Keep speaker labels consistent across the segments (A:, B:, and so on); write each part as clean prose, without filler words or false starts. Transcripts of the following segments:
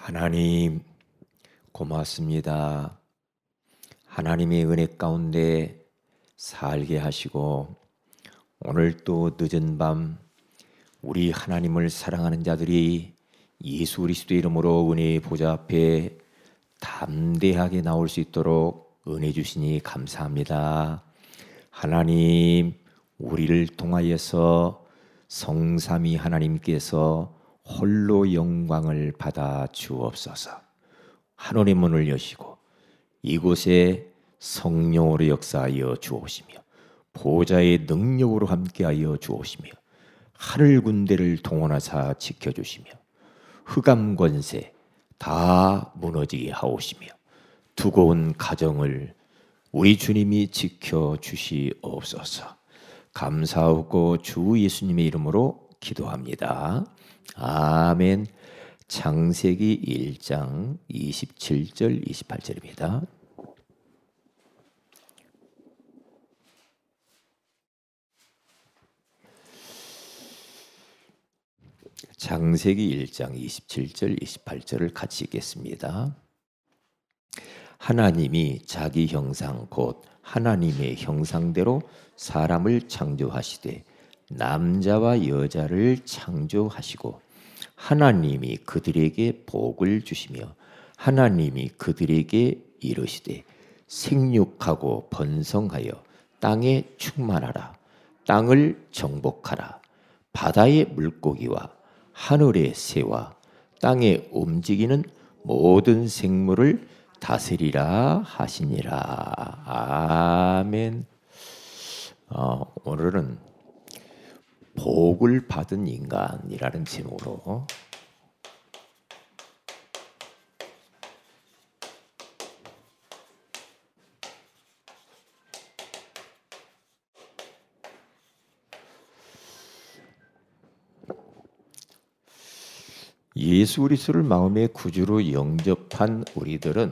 A: 하나님 고맙습니다. 하나님의 은혜 가운데 살게 하시고 오늘 또 늦은 밤 우리 하나님을 사랑하는 자들이 예수 그리스도의 이름으로 은혜의 보좌 앞에 담대하게 나올 수 있도록 은혜 주시니 감사합니다. 하나님, 우리를 통하여서 성삼위 하나님께서 홀로 영광을 받아 주옵소서. 하늘의 문을 여시고 이곳에 성령으로 역사하여 주옵시며 보좌의 능력으로 함께하여 주옵시며 하늘 군대를 동원하사 지켜주시며 흑암 권세 다 무너지게 하옵시며 두고 온 가정을 우리 주님이 지켜주시옵소서. 감사하고 주 예수님의 이름으로 기도합니다. 아멘. 창세기 1장 27절 28절입니다. 창세기 1장 27절 28절을 같이 읽겠습니다. 하나님이 자기 형상 곧 하나님의 형상대로 사람을 창조하시되 남자와 여자를 창조하시고 하나님이 그들에게 복을 주시며 하나님이 그들에게 이르시되 생육하고 번성하여 땅에 충만하라. 땅을 정복하라. 바다의 물고기와 하늘의 새와 땅에 움직이는 모든 생물을 다스리라 하시니라. 아멘. 오늘은 복을 받은 인간이라는 제목으로 예수 그리스도를 마음의 구주로 영접한 우리들은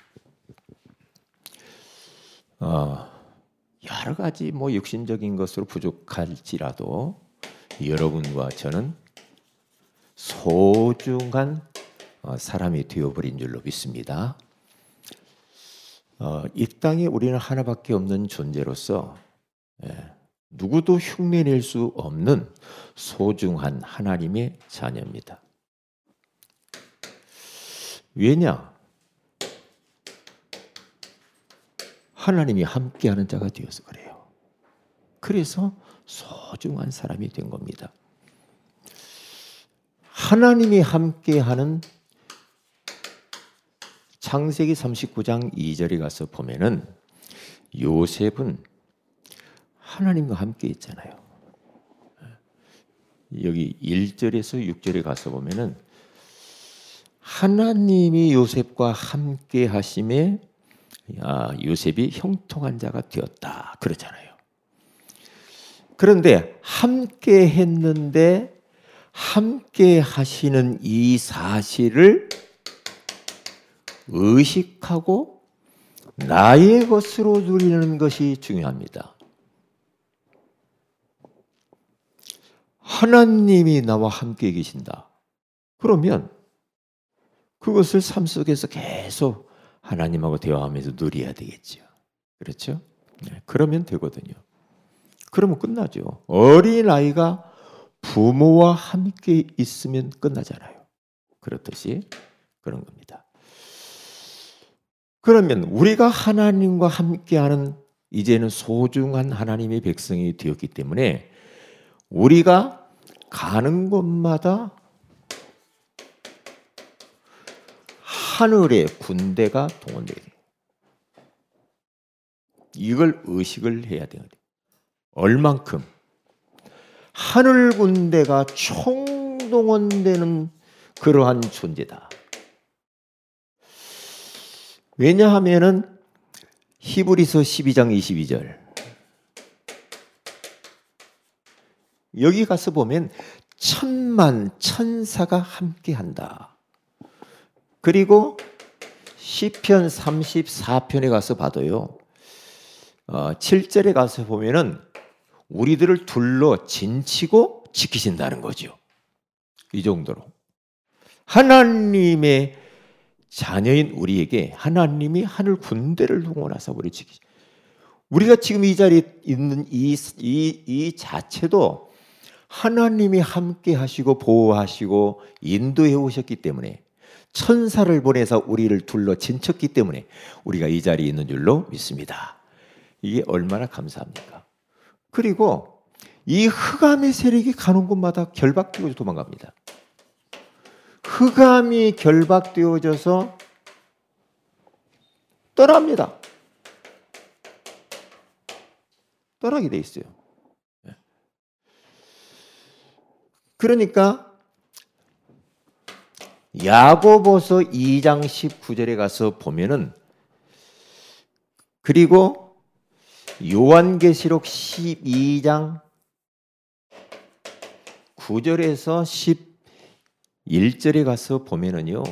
A: 여러 가지 육신적인 것으로 부족할지라도 여러분과 저는 소중한 사람이 되어버린 줄로 믿습니다. 이 땅에 우리는 하나밖에 없는 존재로서 누구도 흉내낼 수 없는 소중한 하나님의 자녀입니다. 왜냐? 하나님이 함께하는 자가 되어서 그래요. 그래서 소중한 사람이 된 겁니다. 하나님이 함께하는 창세기 39장 2절에 가서 보면은 요셉은 하나님과 함께 있잖아요. 여기 1절에서 6절에 가서 보면은 하나님이 요셉과 함께 하심에 요셉이 형통한 자가 되었다 그러잖아요. 그런데 함께 했는데 함께 하시는 이 사실을 의식하고 나의 것으로 누리는 것이 중요합니다. 하나님이 나와 함께 계신다. 그러면 그것을 삶 속에서 계속 하나님하고 대화하면서 누려야 되겠죠. 그렇죠? 그러면 되거든요. 그러면 끝나죠. 어린아이가 부모와 함께 있으면 끝나잖아요. 그렇듯이 그런 겁니다. 그러면 우리가 하나님과 함께하는 이제는 소중한 하나님의 백성이 되었기 때문에 우리가 가는 곳마다 하늘의 군대가 동원되게 돼요. 이걸 의식을 해야 돼요. 얼만큼 하늘 군대가 총동원되는 그러한 존재다. 왜냐하면은 히브리서 12장 22절 여기 가서 보면 천만 천사가 함께한다. 그리고 시편 34편에 가서 봐도요. 7절에 가서 보면은 우리들을 둘러 진치고 지키신다는 거죠. 이 정도로 하나님의 자녀인 우리에게 하나님이 하늘 군대를 동원하사 우리 지키시. 우리가 지금 이 자리에 있는 이 자체도 하나님이 함께 하시고 보호하시고 인도해 오셨기 때문에, 천사를 보내서 우리를 둘러 진쳤기 때문에 우리가 이 자리에 있는 줄로 믿습니다. 이게 얼마나 감사합니까? 그리고 이 흑암의 세력이 가는 곳마다 결박되어져 도망갑니다. 흑암이 결박되어져서 떠납니다. 떠나게 돼 있어요. 그러니까 야고보서 2장 19절에 가서 보면은, 그리고 요한계시록 12장 9절에서 11절에 가서 보면은요,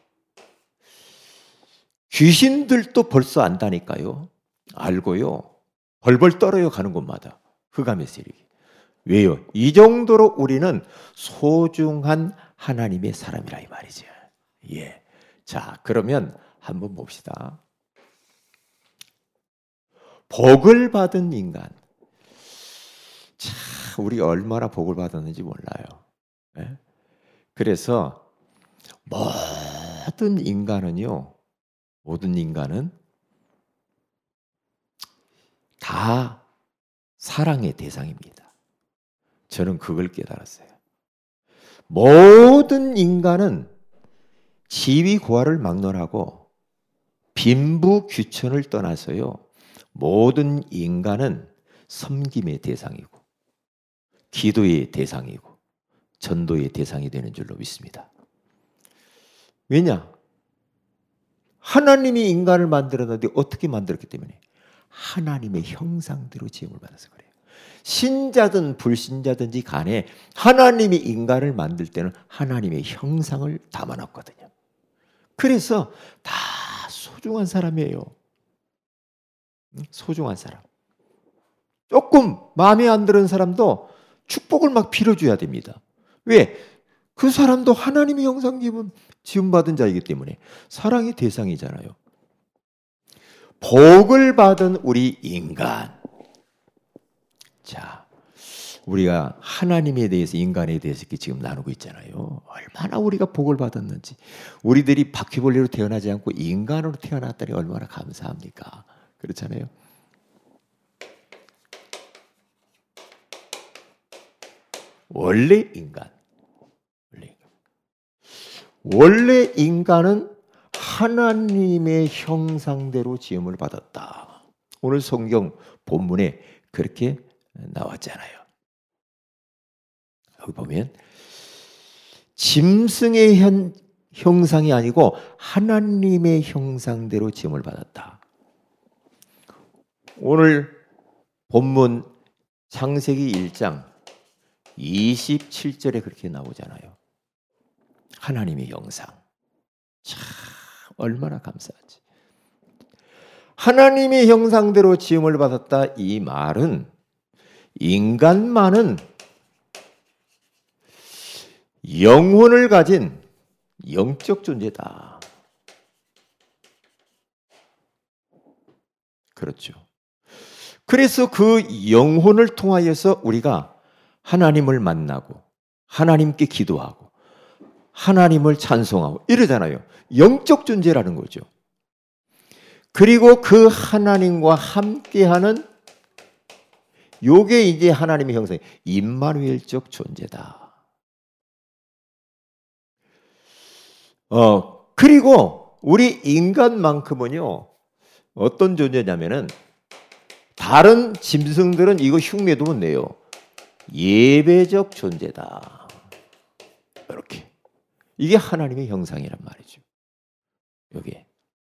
A: 귀신들도 벌써 안다니까요. 알고요. 벌벌 떨어요, 가는 곳마다. 흑암의 세력이. 왜요? 이 정도로 우리는 소중한 하나님의 사람이라 이 말이죠. 예. 자, 그러면 한번 봅시다. 복을 받은 인간. 참, 우리가 얼마나 복을 받았는지 몰라요. 예? 그래서 모든 인간은 다 사랑의 대상입니다. 저는 그걸 깨달았어요. 모든 인간은 지위 고하를 막론하고 빈부 귀천을 떠나서요, 모든 인간은 섬김의 대상이고 기도의 대상이고 전도의 대상이 되는 줄로 믿습니다. 왜냐? 하나님이 인간을 만들었는데 어떻게 만들었기 때문에? 하나님의 형상대로 지음을 받아서 그래요. 신자든 불신자든지 간에 하나님이 인간을 만들 때는 하나님의 형상을 담아놨거든요. 그래서 다 소중한 사람이에요. 소중한 사람. 조금 마음에 안 드는 사람도 축복을 막 빌어줘야 됩니다. 왜? 그 사람도 하나님의 형상 지음받은 자이기 때문에 사랑의 대상이잖아요. 복을 받은 우리 인간. 자, 우리가 하나님에 대해서, 인간에 대해서 이렇게 지금 나누고 있잖아요. 얼마나 우리가 복을 받았는지. 우리들이 바퀴벌레로 태어나지 않고 인간으로 태어났다니 얼마나 감사합니까? 그렇잖아요. 원래 인간은 하나님의 형상대로 지음을 받았다. 오늘 성경 본문에 그렇게 나왔잖아요. 여기 보면 짐승의 형상이 아니고 하나님의 형상대로 지음을 받았다. 오늘 본문 창세기 1장 27절에 그렇게 나오잖아요. 하나님의 형상. 참 얼마나 감사하지. 하나님의 형상대로 지음을 받았다, 이 말은 인간만은 영혼을 가진 영적 존재다. 그렇죠. 그래서 그 영혼을 통하여서 우리가 하나님을 만나고 하나님께 기도하고 하나님을 찬송하고 이러잖아요. 영적 존재라는 거죠. 그리고 그 하나님과 함께하는 요게 이제 하나님의 형상, 임마누엘적 존재다. 그리고 우리 인간만큼은요, 어떤 존재냐면은, 다른 짐승들은 이거 흉내도 못 내요. 예배적 존재다. 이렇게. 이게 하나님의 형상이란 말이죠. 여기에.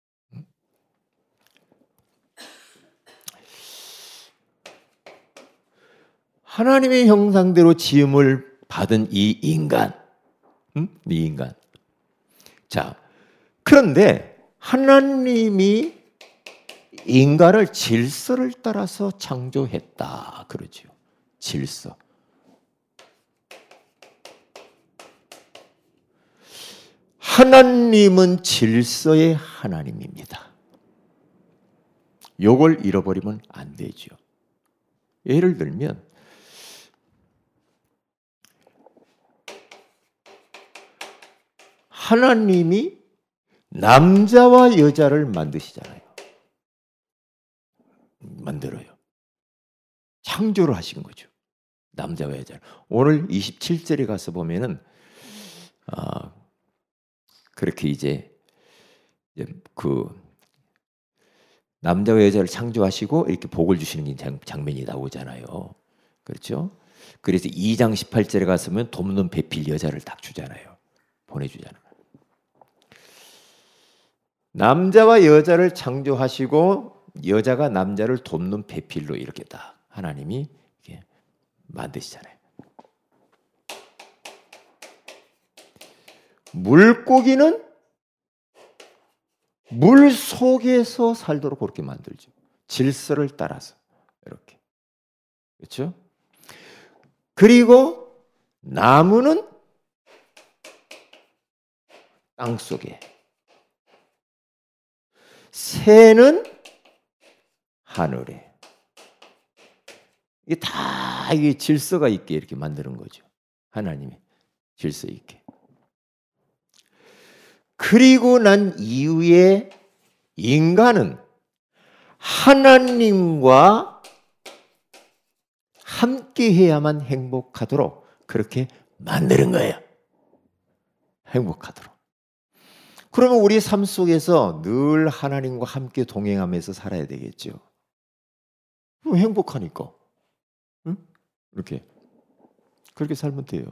A: 하나님의 형상대로 지음을 받은 이 인간. 이 인간. 자, 그런데 하나님이 인간을 질서를 따라서 창조했다. 그러죠. 질서. 하나님은 질서의 하나님입니다. 요걸 잃어버리면 안 되죠. 예를 들면 하나님이 남자와 여자를 만드시잖아요. 만들어요. 창조를 하신 거죠. 남자와 여자를. 오늘 27절에 가서 보면은 그렇게 이제 그 남자와 여자를 창조하시고 이렇게 복을 주시는 장면이 나오잖아요. 그렇죠? 그래서 2장 18절에 가서면 돕는 배필 여자를 딱 주잖아요. 보내주잖아요. 남자와 여자를 창조하시고 여자가 남자를 돕는 배필로 이렇게 딱 하나님이 이렇게 만드시잖아요. 물고기는 물 속에서 살도록 그렇게 만들죠. 질서를 따라서 이렇게. 그렇죠? 그리고 나무는 땅 속에, 새는 하늘에. 이게 다 이게 질서가 있게 이렇게 만드는 거죠. 하나님이 질서 있게. 그리고 난 이후에 인간은 하나님과 함께 해야만 행복하도록 그렇게 만드는 거예요. 행복하도록. 그러면 우리 삶 속에서 늘 하나님과 함께 동행하면서 살아야 되겠죠. 그럼 행복하니까. 응? 이렇게. 그렇게 살면 돼요.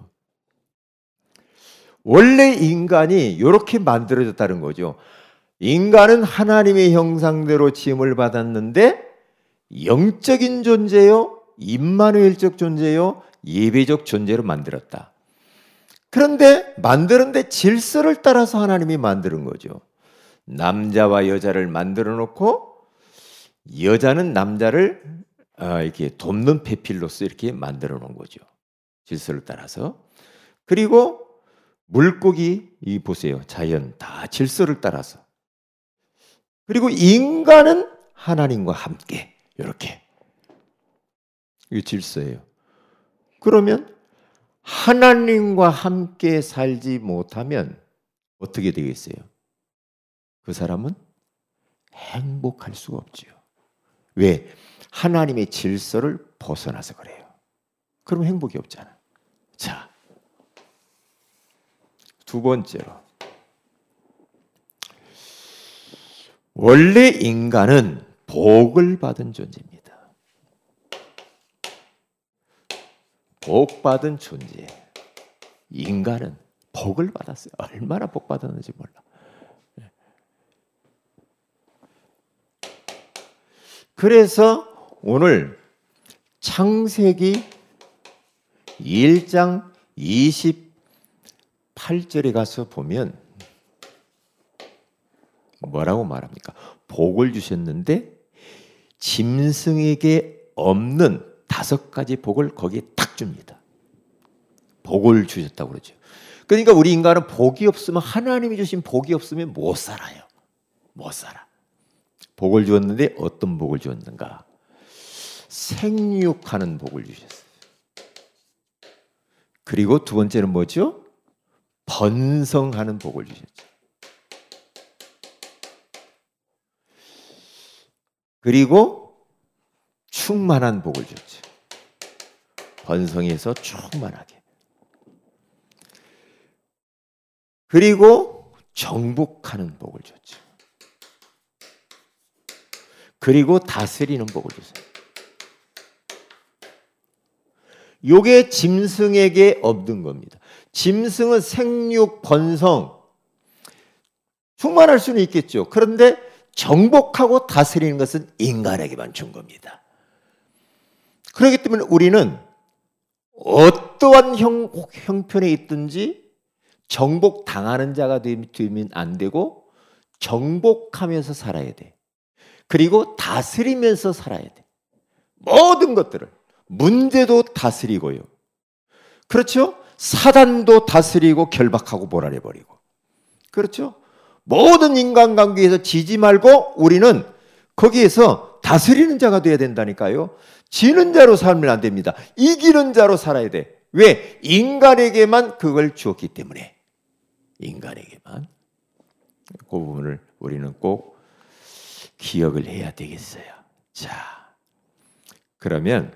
A: 원래 인간이 이렇게 만들어졌다는 거죠. 인간은 하나님의 형상대로 지음을 받았는데 영적인 존재요, 임마누엘적 존재요, 예배적 존재로 만들었다. 그런데 만드는데 질서를 따라서 하나님이 만드는 거죠. 남자와 여자를 만들어 놓고 여자는 남자를 이렇게 돕는 배필로서 이렇게 만들어 놓은 거죠. 질서를 따라서. 그리고 물고기 이 보세요. 자연 다 질서를 따라서. 그리고 인간은 하나님과 함께 이렇게. 이게 질서예요. 그러면 하나님과 함께 살지 못하면 어떻게 되겠어요? 그 사람은 행복할 수가 없지요. 왜? 하나님의 질서를 벗어나서 그래요. 그럼 행복이 없잖아. 자, 두 번째로 원래 인간은 복을 받은 존재입니다. 복 받은 존재. 인간은 복을 받았어요. 얼마나 복 받았는지 몰라. 그래서 오늘 창세기 1장 28절에 가서 보면 뭐라고 말합니까? 복을 주셨는데 짐승에게 없는 5가지 복을 거기에 딱 줍니다. 복을 주셨다고 그러죠. 그러니까 우리 인간은 복이 없으면, 하나님이 주신 복이 없으면 못 살아요. 못 살아. 복을 주었는데 어떤 복을 주었는가? 생육하는 복을 주셨어요. 그리고 두 번째는 뭐죠? 번성하는 복을 주셨죠. 그리고 충만한 복을 줬죠. 번성해서 충만하게. 그리고 정복하는 복을 줬죠. 그리고 다스리는 복을 줬어요. 요게 짐승에게 없는 겁니다. 짐승은 생육, 번성, 충만할 수는 있겠죠. 그런데 정복하고 다스리는 것은 인간에게만 준 겁니다. 그렇기 때문에 우리는 어떠한 형편에 있든지 정복당하는 자가 되면 안 되고 정복하면서 살아야 돼. 그리고 다스리면서 살아야 돼. 모든 것들을. 문제도 다스리고요. 그렇죠? 사단도 다스리고 결박하고 몰아내버리고. 그렇죠? 모든 인간관계에서 지지 말고 우리는 거기에서 다스리는 자가 되어야 된다니까요. 지는 자로 살면 안 됩니다. 이기는 자로 살아야 돼. 왜? 인간에게만 그걸 주었기 때문에. 인간에게만. 그 부분을 우리는 꼭 기억을 해야 되겠어요. 자, 그러면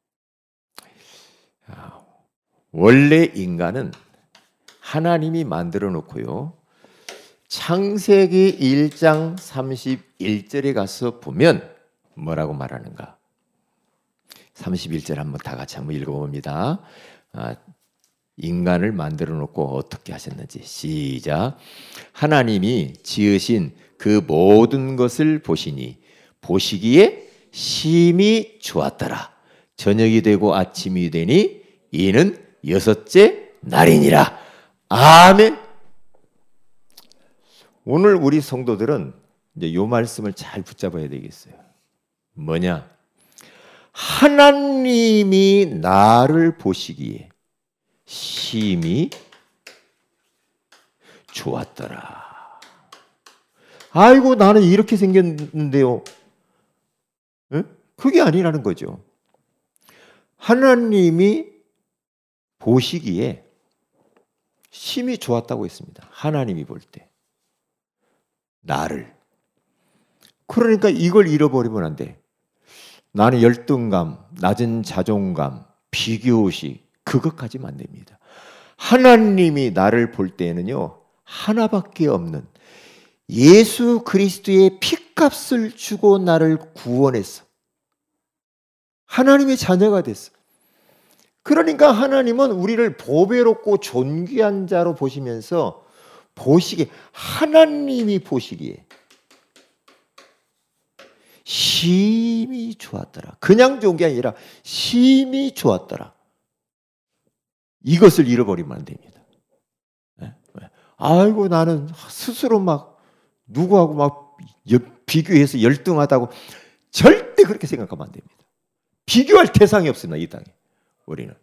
A: 원래 인간은 하나님이 만들어 놓고요. 창세기 1장 31절에 가서 보면 뭐라고 말하는가? 31절 한번 다 같이 한번 읽어봅니다. 인간을 만들어 놓고 어떻게 하셨는지 시작. 하나님이 지으신 그 모든 것을 보시니 보시기에 심히 좋았더라. 저녁이 되고 아침이 되니 이는 여섯째 날이니라. 아멘. 오늘 우리 성도들은 이제 이 말씀을 잘 붙잡아야 되겠어요. 뭐냐? 하나님이 나를 보시기에 심히 좋았더라. 아이고 나는 이렇게 생겼는데요. 에? 그게 아니라는 거죠. 하나님이 보시기에 심히 좋았다고 했습니다. 하나님이 볼 때. 나를. 그러니까 이걸 잃어버리면 안 돼. 나는 열등감, 낮은 자존감, 비교의식 그것까지는 안 됩니다. 하나님이 나를 볼 때에는요. 하나밖에 없는 예수 그리스도의 피값을 주고 나를 구원했어. 하나님의 자녀가 됐어. 그러니까 하나님은 우리를 보배롭고 존귀한 자로 보시면서 보시기에 하나님이 보시기에 심히 좋았더라. 그냥 좋은 게 아니라 심히 좋았더라. 이것을 잃어버리면 안 됩니다. 아이고 나는 스스로 막 누구하고 막 비교해서 열등하다고 절대 그렇게 생각하면 안 됩니다. 비교할 대상이 없습니다. 이 땅에 우리는.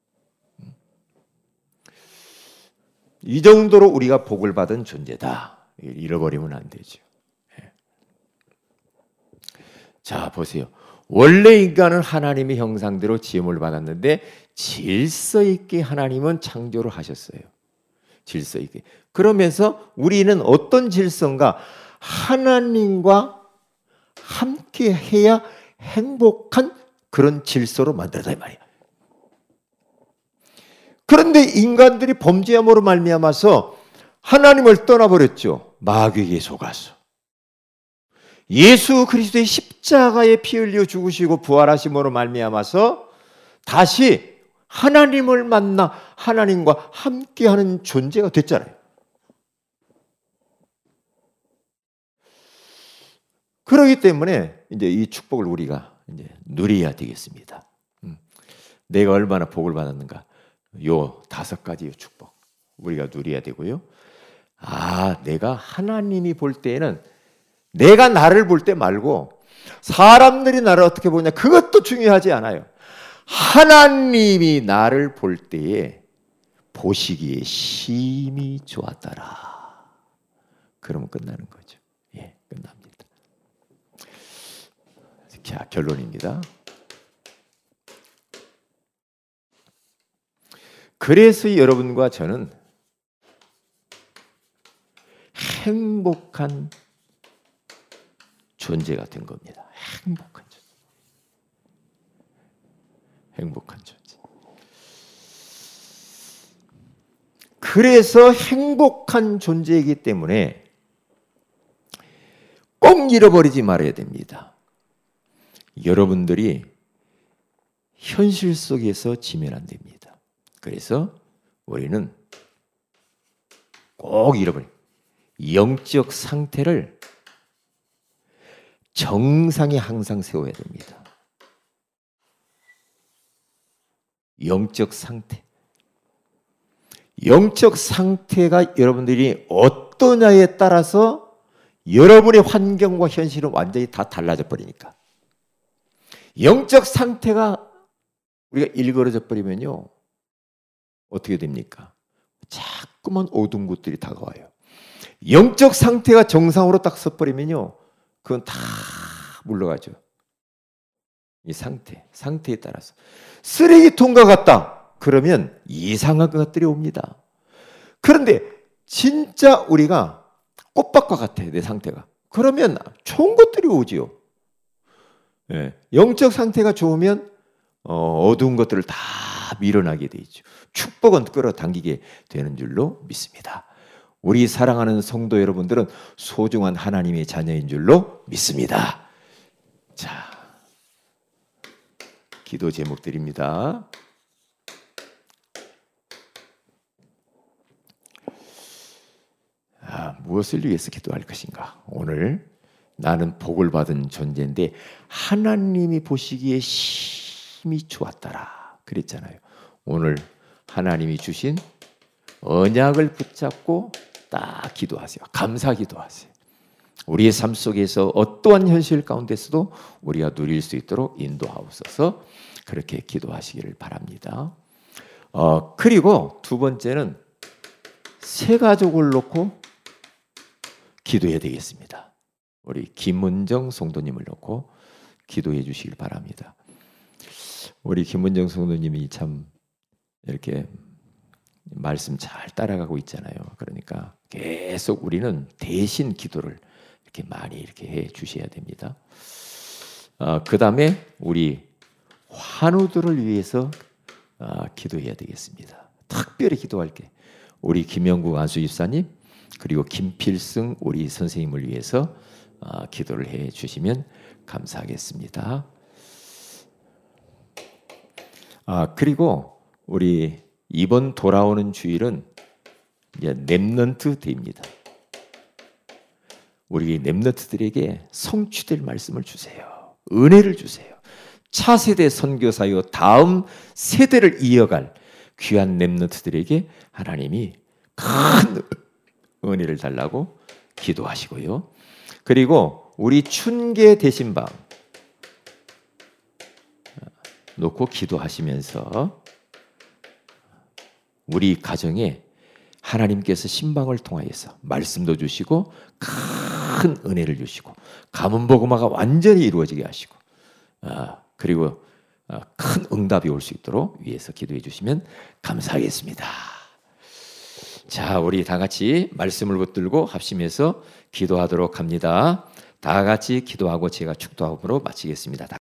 A: 이 정도로 우리가 복을 받은 존재다. 잃어버리면 안 되죠. 자, 보세요. 원래 인간은 하나님의 형상대로 지음을 받았는데 질서 있게 하나님은 창조를 하셨어요. 질서 있게. 그러면서 우리는 어떤 질서인가? 하나님과 함께 해야 행복한 그런 질서로 만들었다 이 말이야. 그런데 인간들이 범죄함으로 말미암아서 하나님을 떠나버렸죠. 마귀에게 속아서. 예수 그리스도의 십자가에 피 흘려 죽으시고 부활하심으로 말미암아서 다시 하나님을 만나 하나님과 함께하는 존재가 됐잖아요. 그렇기 때문에 이제 이 축복을 우리가 이제 누려야 되겠습니다. 내가 얼마나 복을 받았는가? 요 5가지의 축복 우리가 누려야 되고요. 내가 하나님이 볼 때에는 내가 나를 볼 때 말고 사람들이 나를 어떻게 보냐 그것도 중요하지 않아요. 하나님이 나를 볼 때에 보시기에 심히 좋았더라. 그러면 끝나는 거죠. 예, 끝납니다. 자, 결론입니다. 그래서 여러분과 저는 행복한 존재가 된 겁니다. 행복한 존재. 행복한 존재. 그래서 행복한 존재이기 때문에 꼭 잃어버리지 말아야 됩니다. 여러분들이 현실 속에서 지면 안 됩니다. 그래서 우리는 꼭 잃어버려. 영적 상태를 정상에 항상 세워야 됩니다. 영적 상태. 영적 상태가 여러분들이 어떠냐에 따라서 여러분의 환경과 현실은 완전히 다 달라져 버리니까. 영적 상태가 우리가 일그러져 버리면요. 어떻게 됩니까? 자꾸만 어두운 것들이 다가와요. 영적 상태가 정상으로 딱 서버리면요, 그건 다 물러가죠. 이 상태에 따라서. 쓰레기통과 같다 그러면 이상한 것들이 옵니다. 그런데 진짜 우리가 꽃밭과 같아요, 내 상태가. 그러면 좋은 것들이 오지요. 예, 영적 상태가 좋으면 어두운 것들을 다 밀어나게 되죠. 축복은 끌어당기게 되는 줄로 믿습니다. 우리 사랑하는 성도 여러분들은 소중한 하나님의 자녀인 줄로 믿습니다. 자, 기도 제목드립니다. 무엇을 위해서 기도할 것인가? 오늘 나는 복을 받은 존재인데 하나님이 보시기에 심히 좋았더라 그랬잖아요. 오늘 하나님이 주신 언약을 붙잡고 딱 기도하세요. 감사 기도하세요. 우리의 삶 속에서 어떠한 현실 가운데서도 우리가 누릴 수 있도록 인도하옵소서. 그렇게 기도하시기를 바랍니다. 그리고 두 번째는 새 가족을 놓고 기도해야 되겠습니다. 우리 김은정 성도님을 놓고 기도해 주시길 바랍니다. 우리 김은정 성도님이 참 이렇게 말씀 잘 따라가고 있잖아요. 그러니까 계속 우리는 대신 기도를 이렇게 많이 이렇게 해 주셔야 됩니다. 그 다음에 우리 환우들을 위해서 기도해야 되겠습니다. 특별히 기도할게. 우리 김영국 안수 집사님 그리고 김필승 우리 선생님을 위해서 기도를 해 주시면 감사하겠습니다. 그리고 우리 이번 돌아오는 주일은 이제 렘넌트 데이입니다. 우리 렘넌트들에게 성취될 말씀을 주세요. 은혜를 주세요. 차세대 선교사요 다음 세대를 이어갈 귀한 렘넌트들에게 하나님이 큰 은혜를 달라고 기도하시고요. 그리고 우리 춘계 대신방 놓고 기도하시면서 우리 가정에 하나님께서 신방을 통하여서 말씀도 주시고 큰 은혜를 주시고 가문복음화가 완전히 이루어지게 하시고 그리고 큰 응답이 올 수 있도록 위해서 기도해 주시면 감사하겠습니다. 자, 우리 다 같이 말씀을 붙들고 합심해서 기도하도록 합니다. 다 같이 기도하고 제가 축도함으로 마치겠습니다.